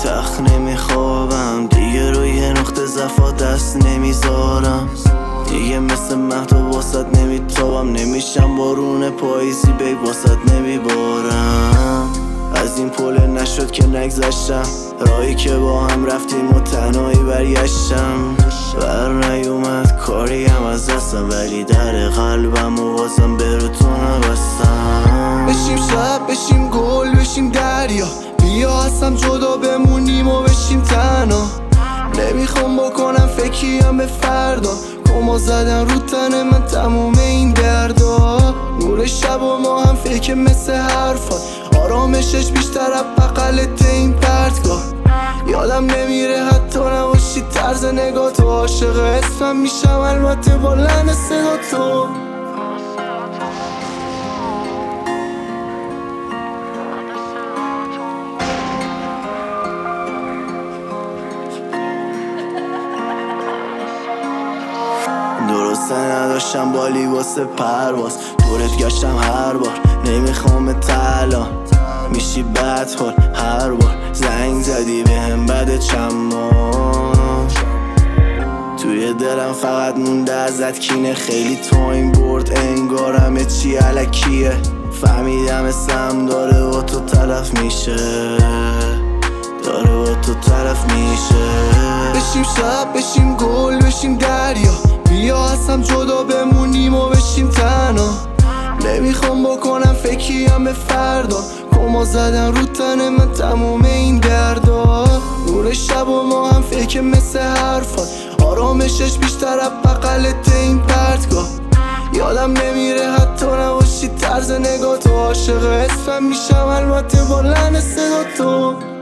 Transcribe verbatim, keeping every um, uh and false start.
تخت نمیخوابم، دیگه روی نقطه ضعفا دست نمیذارم، دیگه مثل مهدو واسط نمیتابم، نمیشم بارون پاییزی بیگ واسط نمیبارم. از این پل نشد که نگذشتم، راهی که با هم رفتیم و تنهایی برگشتم. بر نیومد کاریم از دستم، ولی در قلبم و بازم به رو تو نبستم. بشیم شب، بشیم گل، بشیم دریا، بیا هستم جدا بمونیم و بشیم تنها. نمیخوام بکنم فکریم به فردا، کما زدن رو تن من تموم این دردا. نور شب و ما هم فکر مثل حرفات، آرامشش بیشتر از بغلت این پرتگاه. یادم نمیره حتی نباشی طرز نگاه تو، عاشق اسمم میشم البته با لحن صدا تو. درسته نداشتم بالی واسه پرواز، دورت گشتم هر بار، نمیخوام الان میشی بد حال. هر بار زنگ زدی بهم بعد چند ماه، توی دلم فقط مونده ازت کینه. خیلی تایم برد انگارم چی علکیه، فهمیدم اسم داره و تو تلف میشه، داره و تو تلف میشه. بشیم شب، بشیم گل، بشیم دریا، بیا هستم جدا بمونیم و بشیم تنها. نمیخوام بکنم فکریم به فردا، کما زدن رو تن من تموم این دردا. نور شب و ما هم فکر مثل حرفات، آرامشش بیشتر از بغلت این پرتگاه. یادم نمیره حتی نباشی طرز نگاه تو، عاشق اسمم میشم البته با لحن صدا تو.